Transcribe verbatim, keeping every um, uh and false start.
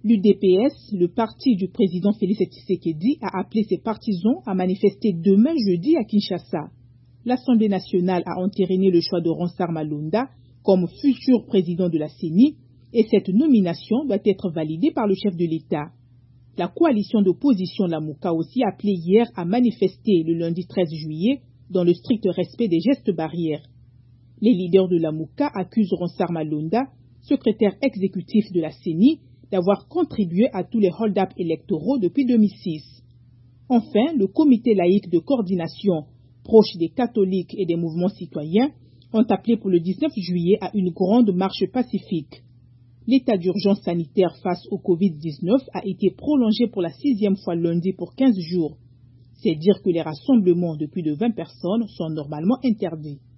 L'U D P S, le parti du président Félix Tshisekedi, a appelé ses partisans à manifester demain jeudi à Kinshasa. L'Assemblée nationale a entériné le choix de Ronsard Malonda comme futur président de la C E N I et cette nomination doit être validée par le chef de l'État. La coalition d'opposition Lamuka a aussi appelé hier à manifester le lundi treize juillet dans le strict respect des gestes barrières. Les leaders de Lamuka accusent Ronsard Malonda, secrétaire exécutif de la C E N I, d'avoir contribué à tous les hold-up électoraux depuis deux mille six. Enfin, le comité laïque de coordination, proche des catholiques et des mouvements citoyens, ont appelé pour le dix-neuf juillet à une grande marche pacifique. L'état d'urgence sanitaire face au covid dix-neuf a été prolongé pour la sixième fois lundi pour quinze jours. C'est dire que les rassemblements de plus de vingt personnes sont normalement interdits.